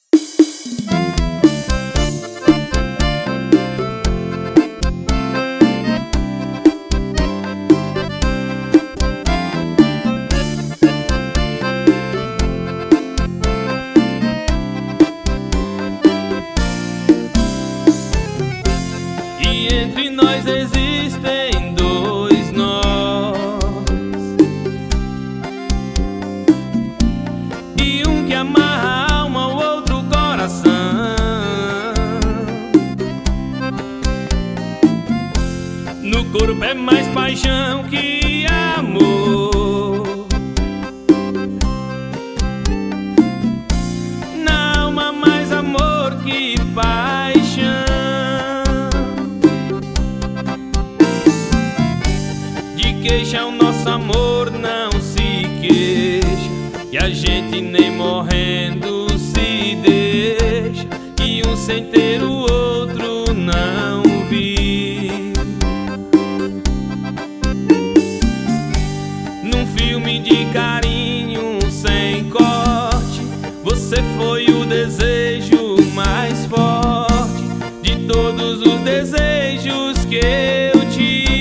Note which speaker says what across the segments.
Speaker 1: Entre nós existem dois nós, e um que amarra a alma, o outro o coração. No corpo é mais paixão que amor, na alma mais amor que paixão. Queixa, o nosso amor não se queixa, e a gente nem morrendo se deixa, e um sem ter o outro não vive. Num filme de carinho sem corte, você foi o desejo mais forte de todos os desejos que eu tive.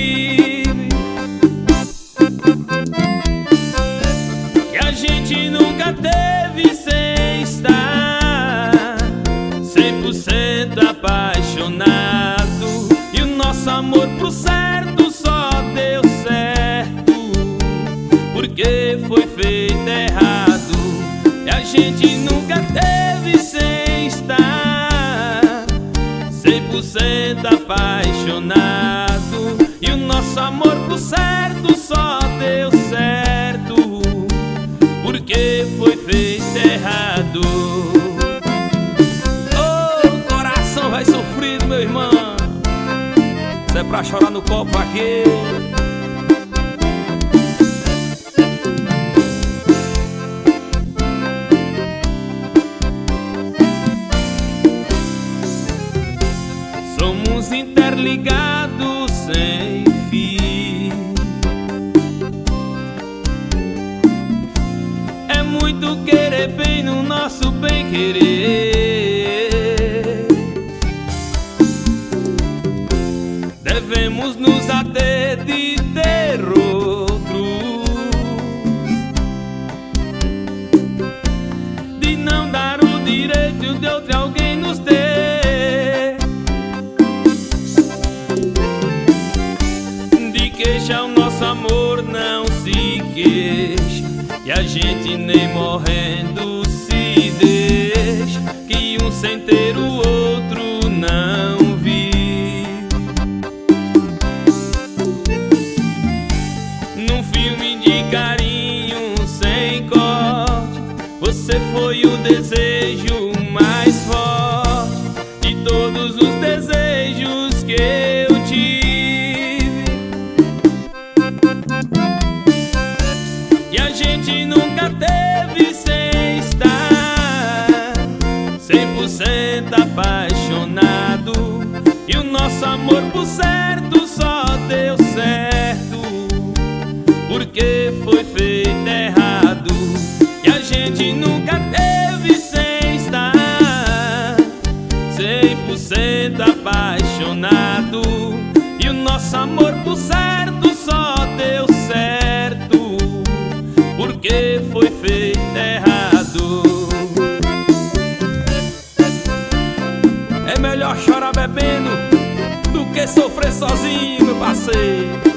Speaker 1: A gente nunca teve sem estar 100% apaixonado, e o nosso amor pro certo só deu certo porque foi feito errado. E a gente nunca teve sem estar 100% apaixonado, e o nosso amor pro certo só deu certo porque foi feito errado. Oh, coração vai sofrido, meu irmão, isso é pra chorar no copo aqui. Somos interligados sem fim, muito querer bem no nosso bem querer. Devemos nos ater de ter outros, de não dar o direito de outro alguém nos ter. De queixa, o nosso amor não se queixa, e a gente nem morrendo se deixa, que um sem ter o outro não vive. Num filme de carinho sem corte, você foi o desejo mais forte de todos os desejos que eu tive. E a gente nunca teve sem estar 100% apaixonado, e o nosso amor por certo só deu certo porque foi feito errado. E a gente nunca teve sem estar 100% apaixonado, e o nosso amor por certo só deu certo porque foi feito errado. É melhor chorar bebendo do que sofrer sozinho, meu parceiro.